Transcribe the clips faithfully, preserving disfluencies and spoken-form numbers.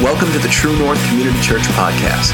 Welcome to the True North Community Church podcast.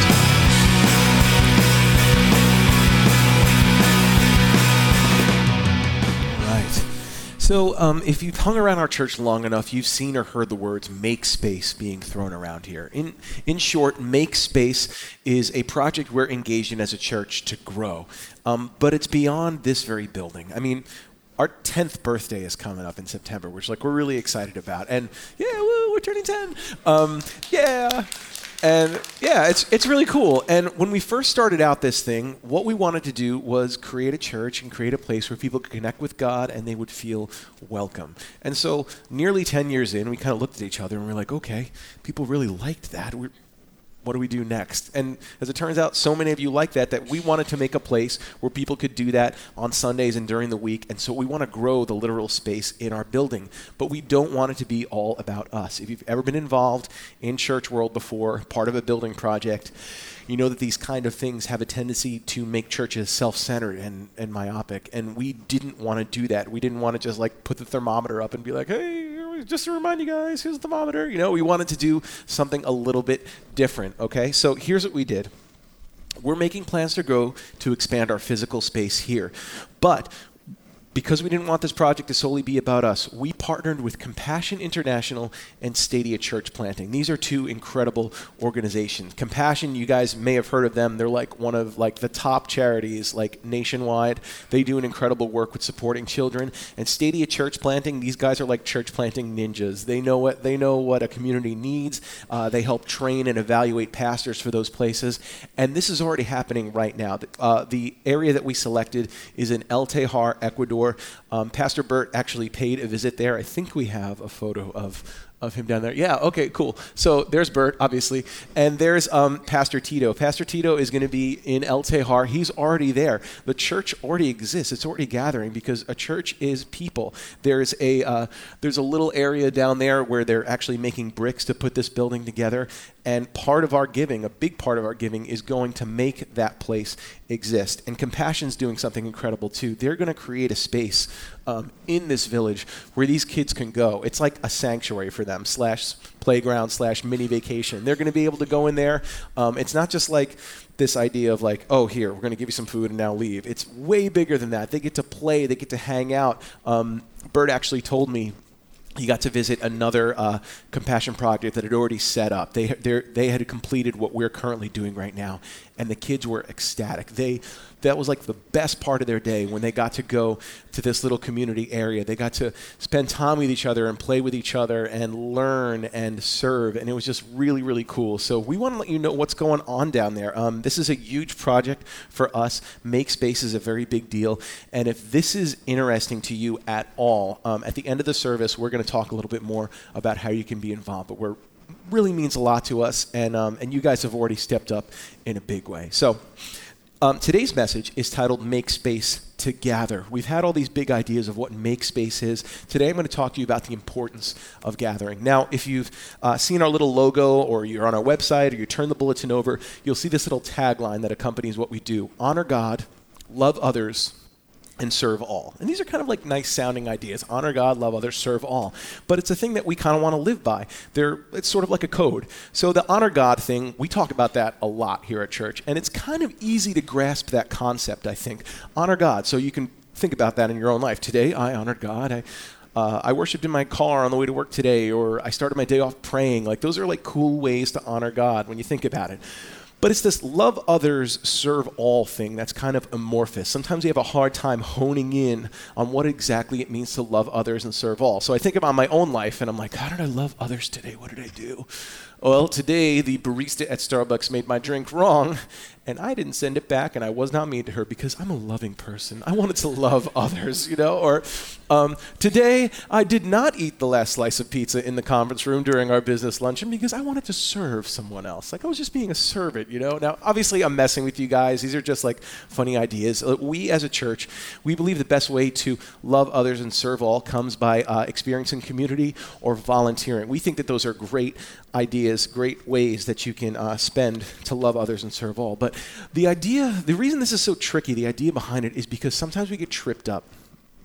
Right. So um, if you've hung around our church long enough, you've seen or heard the words make space being thrown around here. In, in short, make space is a project we're engaged in as a church to grow. Um, but it's beyond this very building. I mean, our tenth birthday is coming up in September, which like we're really excited about. And yeah, woo, we're turning ten. Um, yeah. And yeah, it's it's really cool. And when we first started out this thing, what we wanted to do was create a church and create a place where people could connect with God and they would feel welcome. And so nearly ten years in, we kind of looked at each other and we're like, okay, people really liked that. We're, what do we do next? And as it turns out, so many of you like that, that we wanted to make a place where people could do that on Sundays and during the week. And so we want to grow the literal space in our building. But we don't want it to be all about us. If you've ever been involved in church world before, part of a building project, you know that these kind of things have a tendency to make churches self-centered and, and myopic. And we didn't want to do that. We didn't want to just like put the thermometer up and be like, hey, just to remind you guys, here's the thermometer. You know, we wanted to do something a little bit different, okay? So here's what we did. We're making plans to go to expand our physical space here. But because we didn't want this project to solely be about us, we partnered with Compassion International and Stadia Church Planting. These are two incredible organizations. Compassion, you guys may have heard of them. They're like one of like the top charities like nationwide. They do an incredible work with supporting children. And Stadia Church Planting, these guys are like church planting ninjas. They know what they know what a community needs. Uh, they help train and evaluate pastors for those places. And this is already happening right now. Uh, the area that we selected is in El Tejar, Ecuador. Um, Pastor Bert actually paid a visit there. I think we have a photo of of him down there. Yeah, okay, cool. So there's Bert, obviously. And there's um, Pastor Tito. Pastor Tito is going to be in El Tejar. He's already there. The church already exists. It's already gathering because a church is people. There's a uh, there's a little area down there where they're actually making bricks to put this building together. And part of our giving, a big part of our giving, is going to make that place exist. And Compassion's doing something incredible too. They're going to create a space um, in this village where these kids can go. It's like a sanctuary for them, slash playground, slash mini vacation. They're going to be able to go in there. Um, it's not just like this idea of like, oh, here, we're going to give you some food and now leave. It's way bigger than that. They get to play. They get to hang out. Um, Bert actually told me he got to visit another uh, Compassion project that had already set up. They they had completed what we're currently doing right now, and the kids were ecstatic. They that was like the best part of their day when they got to go to this little community area. They got to spend time with each other and play with each other and learn and serve, and it was just really, really cool. So we want to let you know what's going on down there. Um, this is a huge project for us. Make Space is a very big deal, and if this is interesting to you at all, um, at the end of the service, we're going to talk a little bit more about how you can be involved, but we're really means a lot to us, and um, and you guys have already stepped up in a big way. So um, today's message is titled Make Space to Gather. We've had all these big ideas of what Make Space is. Today I'm going to talk to you about the importance of gathering. Now, if you've uh, seen our little logo or you're on our website or you turn the bulletin over, you'll see this little tagline that accompanies what we do. Honor God, love others, and serve all. And these are kind of like nice sounding ideas. Honor God, love others, serve all. But it's a thing that we kind of want to live by. They're, it's sort of like a code. So the honor God thing, we talk about that a lot here at church. And it's kind of easy to grasp that concept, I think. Honor God. So you can think about that in your own life. Today, I honored God. I Uh, I worshiped in my car on the way to work today, or I started my day off praying. Like those are like cool ways to honor God when you think about it. But it's this love others, serve all thing that's kind of amorphous. Sometimes we have a hard time honing in on what exactly it means to love others and serve all. So I think about my own life and I'm like, how did I love others today? What did I do? Well, today the barista at Starbucks made my drink wrong, and I didn't send it back, and I was not mean to her because I'm a loving person. I wanted to love others, you know? Or um, today I did not eat the last slice of pizza in the conference room during our business luncheon because I wanted to serve someone else. Like I was just being a servant, you know? Now, obviously I'm messing with you guys. These are just like funny ideas. Uh, we as a church, we believe the best way to love others and serve all comes by uh, experiencing community or volunteering. We think that those are great ideas, great ways that you can uh, spend to love others and serve all. But the idea, the reason this is so tricky, the idea behind it is because sometimes we get tripped up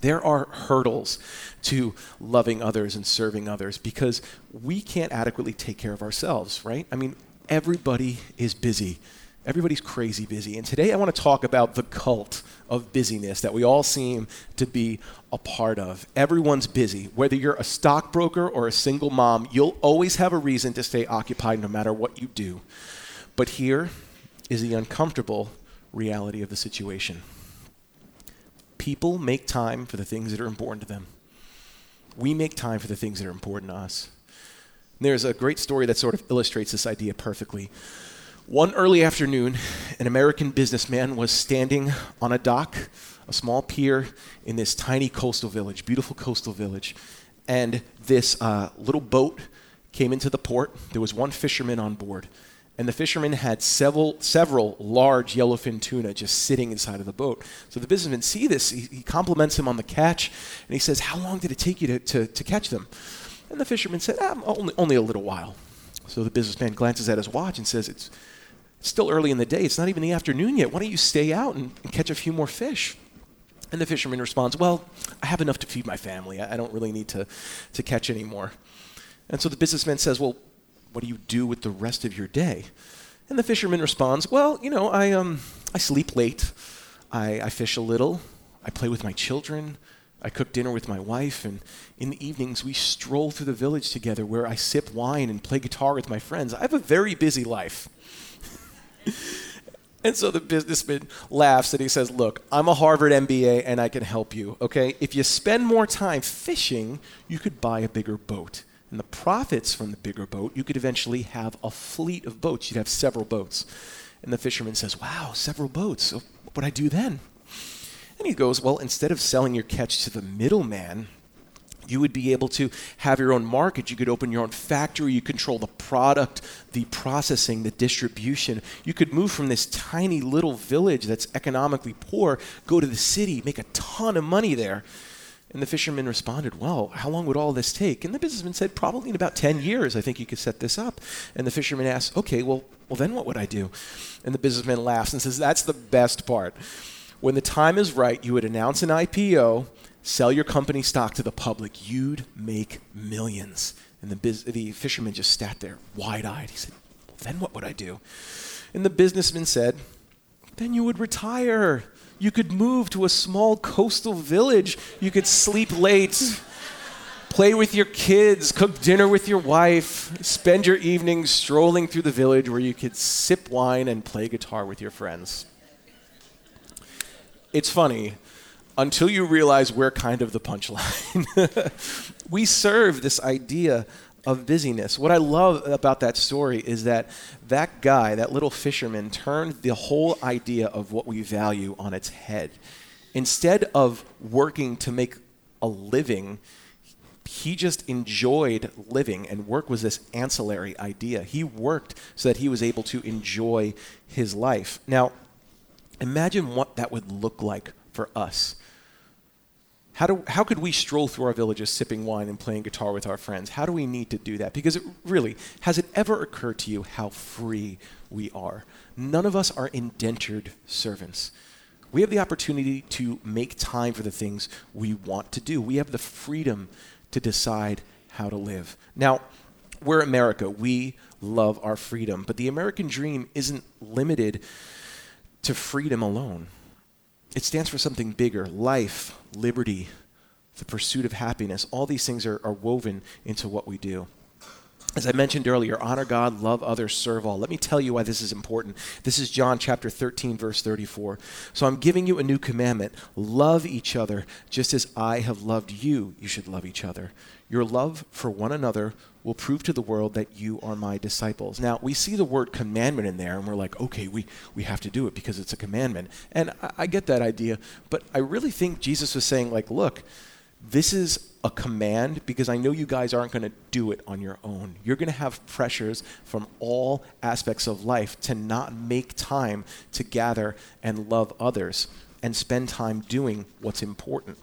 There are hurdles to loving others and serving others because we can't adequately take care of ourselves, right? I mean, everybody is busy. Everybody's crazy busy. And today I want to talk about the cult of busyness that we all seem to be a part of. Everyone's busy. Whether you're a stockbroker or a single mom, you'll always have a reason to stay occupied no matter what you do. But here is the uncomfortable reality of the situation. People make time for the things that are important to them. We make time for the things that are important to us. And there's a great story that sort of illustrates this idea perfectly. One early afternoon, an American businessman was standing on a dock, a small pier in this tiny coastal village, beautiful coastal village. And this uh, little boat came into the port. There was one fisherman on board. And the fisherman had several several large yellowfin tuna just sitting inside of the boat. So the businessman sees this. He, he compliments him on the catch. And he says, "How long did it take you to, to, to catch them?" And the fisherman said, ah, only, only a little while. So the businessman glances at his watch and says, it's still early in the day. It's not even the afternoon yet. Why don't you stay out and, and catch a few more fish? And the fisherman responds, well, I have enough to feed my family. I, I don't really need to, to catch any more. And so the businessman says, well, what do you do with the rest of your day? And the fisherman responds, well, you know, I um I sleep late. I, I fish a little. I play with my children. I cook dinner with my wife, and in the evenings we stroll through the village together where I sip wine and play guitar with my friends. I have a very busy life. And so the businessman laughs and he says, look, I'm a Harvard M B A and I can help you, okay? If you spend more time fishing, you could buy a bigger boat. And the profits from the bigger boat, you could eventually have a fleet of boats. You'd have several boats. And the fisherman says, wow, several boats. So what would I do then? And he goes, well, instead of selling your catch to the middleman, you would be able to have your own market. You could open your own factory. You control the product, the processing, the distribution. You could move from this tiny little village that's economically poor, go to the city, make a ton of money there. And the fisherman responded, well, how long would all this take? And the businessman said, probably in about ten years, I think you could set this up. And the fisherman asked, okay, well, well, then what would I do? And the businessman laughs and says, that's the best part. When the time is right, you would announce an I P O, sell your company stock to the public. You'd make millions. And the, biz- the fisherman just sat there, wide-eyed. He said, well, then what would I do? And the businessman said, then you would retire. You could move to a small coastal village. You could sleep late, play with your kids, cook dinner with your wife, spend your evenings strolling through the village where you could sip wine and play guitar with your friends. It's funny, until you realize we're kind of the punchline. We serve this idea of busyness. What I love about that story is that that guy, that little fisherman, turned the whole idea of what we value on its head. Instead of working to make a living, he just enjoyed living, and work was this ancillary idea. He worked so that he was able to enjoy his life. Now, imagine what that would look like for us. How do how could we stroll through our villages sipping wine and playing guitar with our friends? How do we need to do that? Because it really, has it ever occurred to you how free we are? None of us are indentured servants. We have the opportunity to make time for the things we want to do. We have the freedom to decide how to live. Now, we're America. We love our freedom. But the American dream isn't limited to freedom alone. It stands for something bigger: life, liberty, the pursuit of happiness. All these things are, are woven into what we do. As I mentioned earlier, honor God, love others, serve all. Let me tell you why this is important. This is John chapter thirteen, verse thirty-four. So I'm giving you a new commandment. Love each other just as I have loved you. You should love each other. Your love for one another will prove to the world that you are my disciples. Now, we see the word commandment in there, and we're like, okay, we, we have to do it because it's a commandment. And I, I get that idea, but I really think Jesus was saying, like, look, this is a command because I know you guys aren't going to do it on your own. You're going to have pressures from all aspects of life to not make time to gather and love others and spend time doing what's important.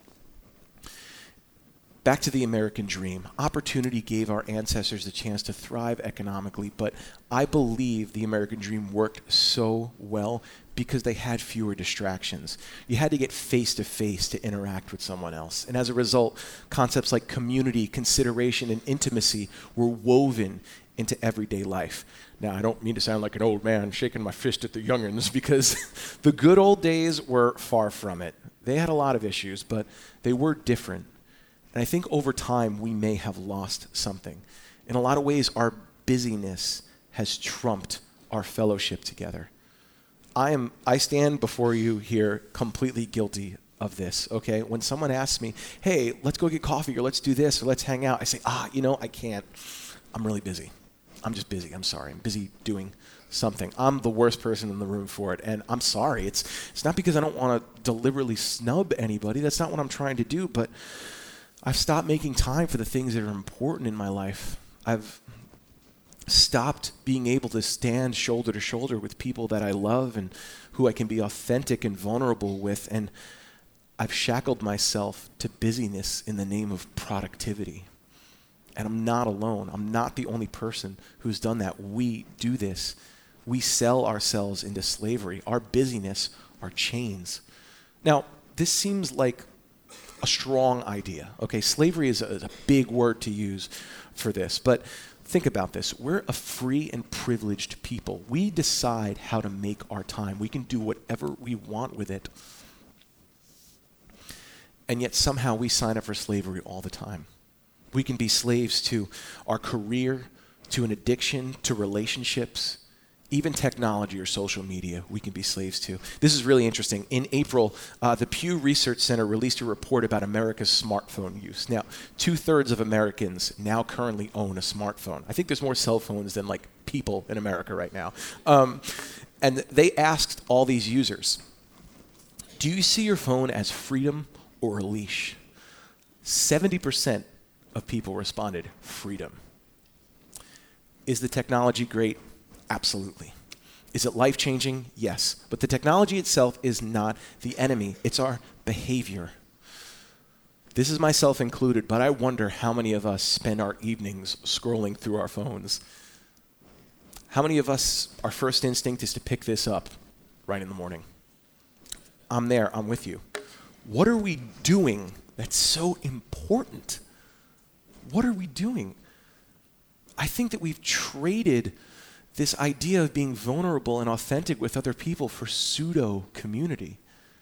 Back to the American dream. Opportunity gave our ancestors the chance to thrive economically, but I believe the American dream worked so well because they had fewer distractions. You had to get face-to-face to interact with someone else. And as a result, concepts like community, consideration, and intimacy were woven into everyday life. Now, I don't mean to sound like an old man shaking my fist at the young'uns, because the good old days were far from it. They had a lot of issues, but they were different. And I think over time, we may have lost something. In a lot of ways, our busyness has trumped our fellowship together. I am. I stand before you here completely guilty of this, okay? When someone asks me, hey, let's go get coffee, or let's do this, or let's hang out, I say, ah, you know, I can't. I'm really busy. I'm just busy. I'm sorry. I'm busy doing something. I'm the worst person in the room for it, and I'm sorry. It's it's not because I don't want to deliberately snub anybody. That's not what I'm trying to do, but I've stopped making time for the things that are important in my life. I've stopped being able to stand shoulder to shoulder with people that I love and who I can be authentic and vulnerable with, and I've shackled myself to busyness in the name of productivity. And I'm not alone. I'm not the only person who's done that. We do this. We sell ourselves into slavery. Our busyness are chains. Now, this seems like a strong idea. Okay, slavery is a, is a big word to use for this, but think about this. We're a free and privileged people. We decide how to make our time. We can do whatever we want with it. And yet somehow we sign up for slavery all the time. We can be slaves to our career, to an addiction, to relationships, even technology or social media we can be slaves to. This is really interesting. In April, uh, the Pew Research Center released a report about America's smartphone use. Now, two-thirds of Americans now currently own a smartphone. I think there's more cell phones than like people in America right now. Um, and they asked all these users, do you see your phone as freedom or a leash? seventy percent of people responded, freedom. Is the technology great? Absolutely. Is it life-changing? Yes. But the technology itself is not the enemy. It's our behavior. This is myself included, but I wonder how many of us spend our evenings scrolling through our phones. How many of us, our first instinct is to pick this up right in the morning? I'm there. I'm with you. What are we doing that's so important? What are we doing? I think that we've traded this idea of being vulnerable and authentic with other people for pseudo-community,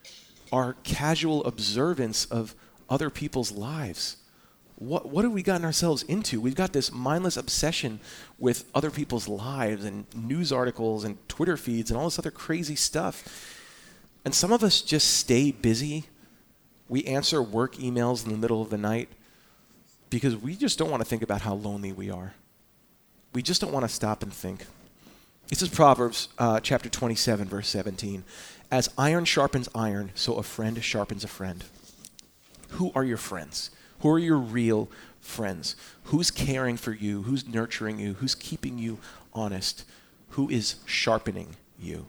our casual observance of other people's lives. What, what have we gotten ourselves into? We've got this mindless obsession with other people's lives and news articles and Twitter feeds and all this other crazy stuff. And some of us just stay busy. We answer work emails in the middle of the night because we just don't want to think about how lonely we are. We just don't want to stop and think. This is Proverbs uh, chapter twenty-seven, verse seventeen. As iron sharpens iron, so a friend sharpens a friend. Who are your friends? Who are your real friends? Who's caring for you? Who's nurturing you? Who's keeping you honest? Who is sharpening you?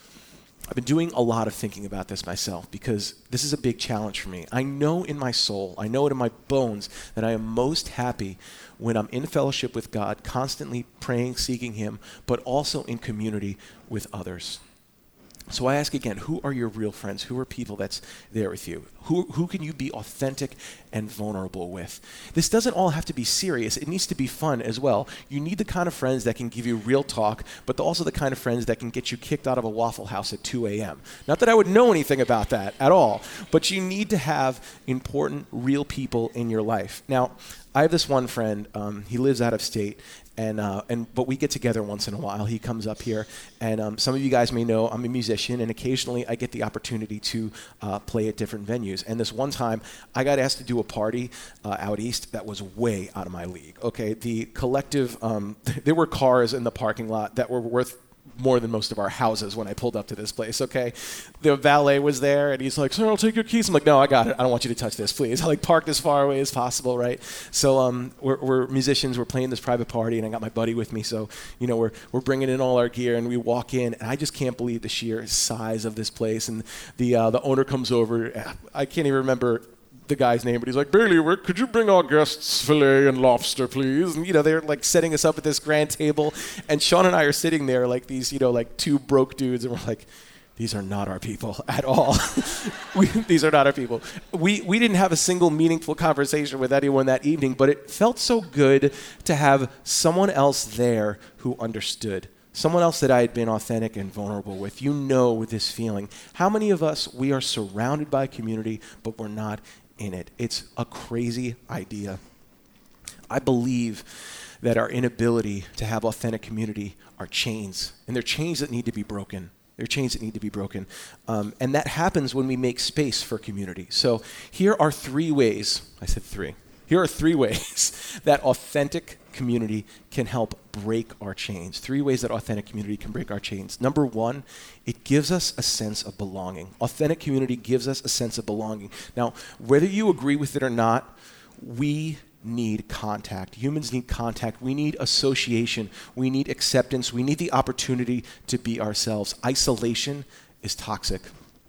I've been doing a lot of thinking about this myself because this is a big challenge for me. I know in my soul, I know it in my bones that I am most happy when I'm in fellowship with God, constantly praying, seeking Him, but also in community with others. So I ask again, who are your real friends? Who are people that's there with you? Who who can you be authentic and vulnerable with? This doesn't all have to be serious. It needs to be fun as well. You need the kind of friends that can give you real talk, but also the kind of friends that can get you kicked out of a Waffle House at two a.m. Not that I would know anything about that at all, but you need to have important, real people in your life. Now, I have this one friend, um, he lives out of state, and uh, and but we get together once in a while. He comes up here, and um, some of you guys may know I'm a musician, and occasionally I get the opportunity to uh, play at different venues. And this one time, I got asked to do a party uh, out east that was way out of my league. Okay, the collective, um, there were cars in the parking lot that were worth more than most of our houses when I pulled up to this place, okay? The valet was there, and he's like, sir, I'll take your keys. I'm like, no, I got it. I don't want you to touch this, please. I like parked as far away as possible, right? So um, we're, we're musicians. We're playing this private party, and I got my buddy with me. So, you know, we're we're bringing in all our gear, and we walk in, and I just can't believe the sheer size of this place. And the uh, the owner comes over. I can't even remember the guy's name, but he's like, Bailey, could you bring our guests filet and lobster, please? And, you know, they're like setting us up at this grand table, and Sean and I are sitting there like these, you know, like two broke dudes, and we're like, these are not our people at all. we, these are not our people. We, we didn't have a single meaningful conversation with anyone that evening, but it felt so good to have someone else there who understood. Someone else that I had been authentic and vulnerable with. You know this feeling. How many of us, we are surrounded by community, but we're not in it? It's a crazy idea. I believe that our inability to have authentic community are chains, and they're chains that need to be broken. They're chains that need to be broken. Um, and that happens when we make space for community. So here are three ways, I said three. Here are three ways that authentic community can help break our chains. Three ways that authentic community can break our chains. Number one, it gives us a sense of belonging. Authentic community gives us a sense of belonging. Now, whether you agree with it or not, we need contact. Humans need contact. We need association. We need acceptance. We need the opportunity to be ourselves. Isolation is toxic.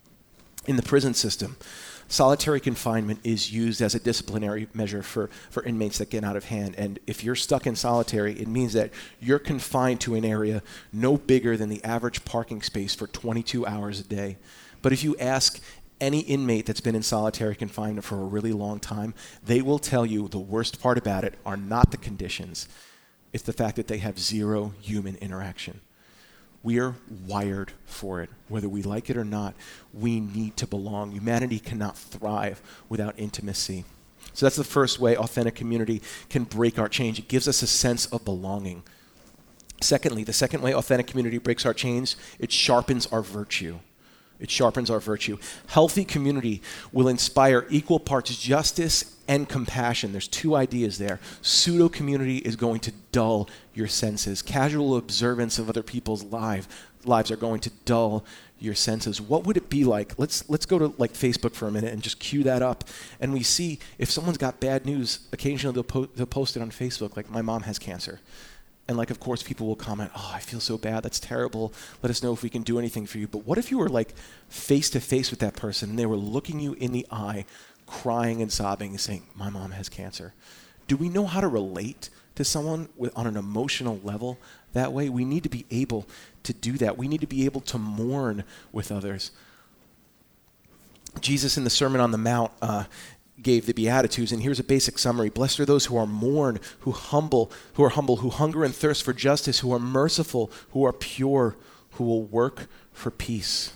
In the prison system, solitary confinement is used as a disciplinary measure for, for inmates that get out of hand. And if you're stuck in solitary, it means that you're confined to an area no bigger than the average parking space for twenty-two hours a day. But if you ask any inmate that's been in solitary confinement for a really long time, they will tell you the worst part about it are not the conditions. It's the fact that they have zero human interaction. We are wired for it. Whether we like it or not, we need to belong. Humanity cannot thrive without intimacy. So that's the first way authentic community can break our chains. It gives us a sense of belonging. Secondly, the second way authentic community breaks our chains, it sharpens our virtue. It sharpens our virtue. Healthy community will inspire equal parts justice and compassion. There's two ideas there. Pseudo community is going to dull your senses. Casual observance of other people's lives lives are going to dull your senses. What would it be like? Let's let's go to like Facebook for a minute and just cue that up. And we see if someone's got bad news, occasionally they'll, po- they'll post it on Facebook, like my mom has cancer. And like, of course, people will comment, oh, I feel so bad. That's terrible. Let us know if we can do anything for you. But what if you were like face to face with that person and they were looking you in the eye, crying and sobbing and saying, my mom has cancer? Do we know how to relate to someone with, on an emotional level that way? We need to be able to do that. We need to be able to mourn with others. Jesus in the Sermon on the Mount uh, gave the Beatitudes, and here's a basic summary. Blessed are those who are mourn, who humble, who are humble, who hunger and thirst for justice, who are merciful, who are pure, who will work for peace.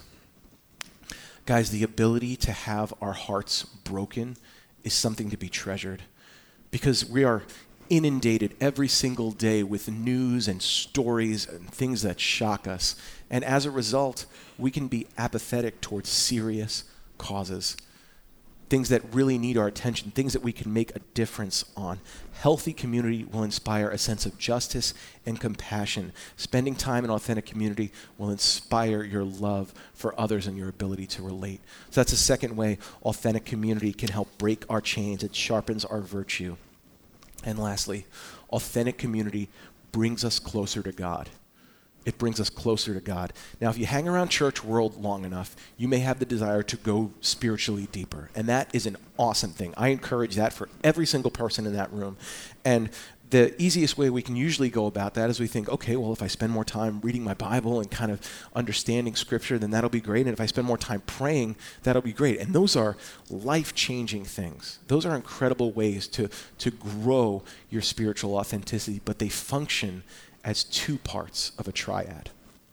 Guys, the ability to have our hearts broken is something to be treasured, because we are inundated every single day with news and stories and things that shock us. And as a result, we can be apathetic towards serious causes. Things that really need our attention, things that we can make a difference on. Healthy community will inspire a sense of justice and compassion. Spending time in authentic community will inspire your love for others and your ability to relate. So that's the second way authentic community can help break our chains. It sharpens our virtue. And lastly, authentic community brings us closer to God. It brings us closer to God. Now, if you hang around church world long enough, you may have the desire to go spiritually deeper. And that is an awesome thing. I encourage that for every single person in that room. And the easiest way we can usually go about that is we think, okay, well, if I spend more time reading my Bible and kind of understanding Scripture, then that'll be great. And if I spend more time praying, that'll be great. And those are life-changing things. Those are incredible ways to, to grow your spiritual authenticity, but they function as two parts of a triad.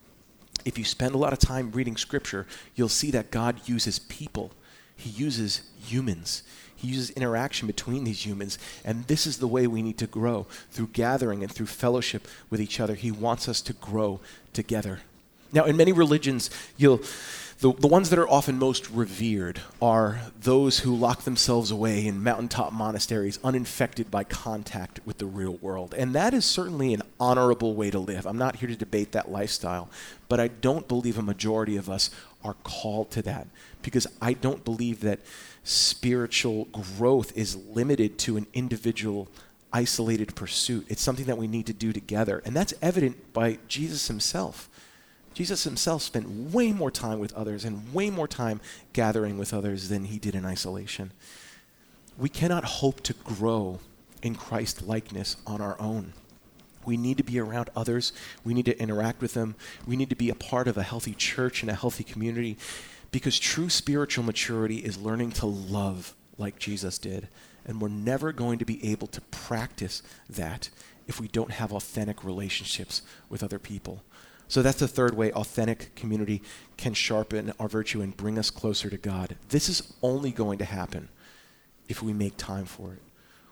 If you spend a lot of time reading Scripture, you'll see that God uses people. He uses humans. He uses interaction between these humans. And this is the way we need to grow, through gathering and through fellowship with each other. He wants us to grow together. Now, in many religions, you'll The, the ones that are often most revered are those who lock themselves away in mountaintop monasteries, uninfected by contact with the real world. And that is certainly an honorable way to live. I'm not here to debate that lifestyle, but I don't believe a majority of us are called to that, because I don't believe that spiritual growth is limited to an individual isolated pursuit. It's something that we need to do together. And that's evident by Jesus himself. Jesus himself spent way more time with others and way more time gathering with others than he did in isolation. We cannot hope to grow in Christ likeness on our own. We need to be around others. We need to interact with them. We need to be a part of a healthy church and a healthy community, because true spiritual maturity is learning to love like Jesus did. And we're never going to be able to practice that if we don't have authentic relationships with other people. So that's the third way authentic community can sharpen our virtue and bring us closer to God. This is only going to happen if we make time for it.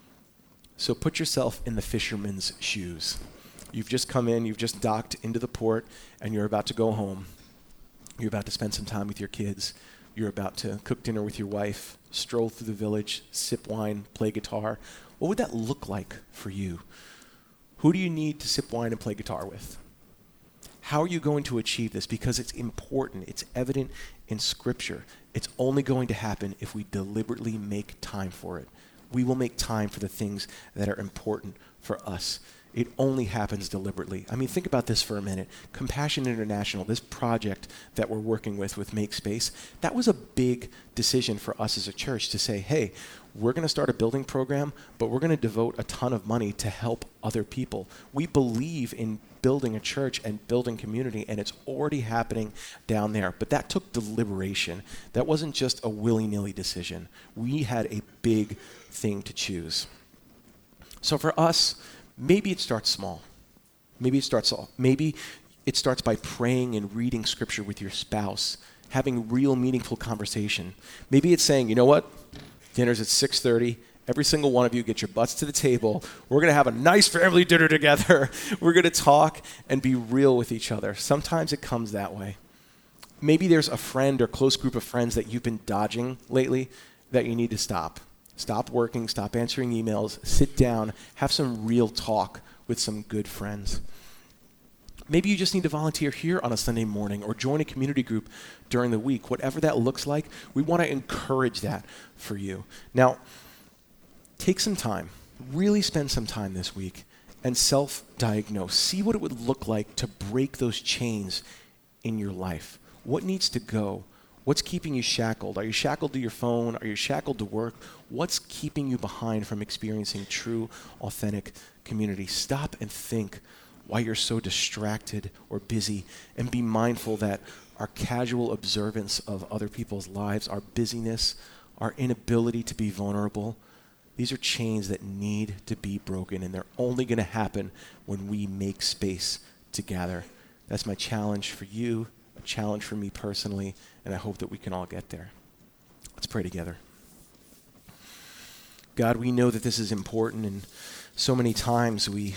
So put yourself in the fisherman's shoes. You've just come in, you've just docked into the port, and you're about to go home. You're about to spend some time with your kids. You're about to cook dinner with your wife, stroll through the village, sip wine, play guitar. What would that look like for you? Who do you need to sip wine and play guitar with? How are you going to achieve this? Because it's important. It's evident in Scripture. It's only going to happen if we deliberately make time for it. We will make time for the things that are important for us. It only happens deliberately. I mean, think about this for a minute. Compassion International, this project that we're working with, with Make Space, that was a big decision for us as a church to say, hey, we're going to start a building program, but we're going to devote a ton of money to help other people. We believe in building a church and building community, and it's already happening down there. But that took deliberation. That wasn't just a willy-nilly decision. We had a big thing to choose. So for us, maybe it starts small. Maybe it starts small. Maybe it starts by praying and reading Scripture with your spouse, having real meaningful conversation. Maybe it's saying, you know what? Dinner's at six thirty. Every single one of you get your butts to the table. We're going to have a nice family dinner together. We're going to talk and be real with each other. Sometimes it comes that way. Maybe there's a friend or close group of friends that you've been dodging lately that you need to stop. Stop working, stop answering emails, sit down, have some real talk with some good friends. Maybe you just need to volunteer here on a Sunday morning or join a community group during the week. Whatever that looks like, we want to encourage that for you. Now, take some time, really spend some time this week and self-diagnose. See what it would look like to break those chains in your life. What needs to go? What's keeping you shackled? Are you shackled to your phone? Are you shackled to work? What's keeping you behind from experiencing true, authentic community? Stop and think why you're so distracted or busy, and be mindful that our casual observance of other people's lives, our busyness, our inability to be vulnerable, these are chains that need to be broken, and they're only going to happen when we make space to gather. That's my challenge for you, a challenge for me personally, and I hope that we can all get there. Let's pray together. God, we know that this is important, and so many times we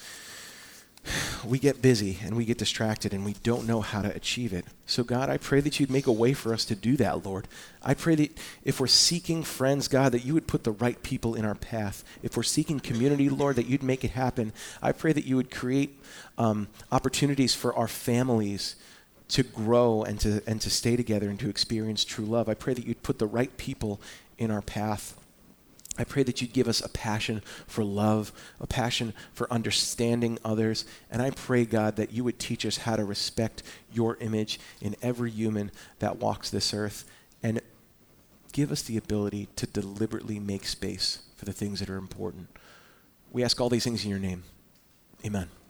we get busy and we get distracted and we don't know how to achieve it. So God, I pray that you'd make a way for us to do that, Lord. I pray that if we're seeking friends, God, that you would put the right people in our path. If we're seeking community, Lord, that you'd make it happen. I pray that you would create um, opportunities for our families to grow and to and to stay together and to experience true love. I pray that you'd put the right people in our path. I pray that you'd give us a passion for love, a passion for understanding others. And I pray, God, that you would teach us how to respect your image in every human that walks this earth, and give us the ability to deliberately make space for the things that are important. We ask all these things in your name. Amen.